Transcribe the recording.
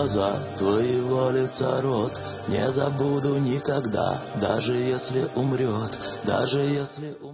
глаза твоего лица рот не забуду никогда, даже если умрет, даже если умрет.